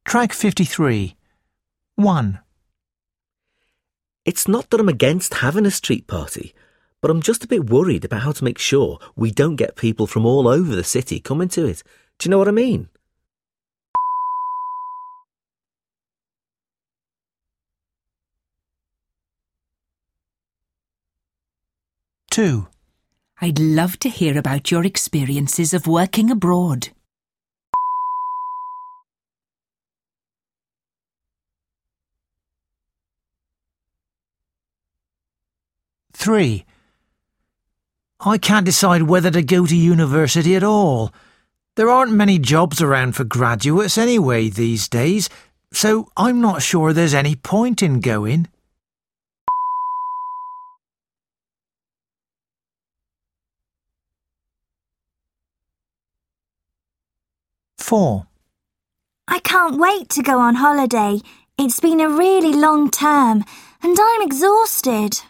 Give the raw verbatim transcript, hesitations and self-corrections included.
Track fifty-three. one. It's not that I'm against having a street party, but I'm just a bit worried about how to make sure we don't get people from all over the city coming to it. Do you know what I mean? two. I'd love to hear about your experiences of working abroad. three. I can't decide whether to go to university at all. There aren't many jobs around for graduates anyway these days, so I'm not sure there's any point in going. four. I can't wait to go on holiday. It's been a really long term, and I'm exhausted.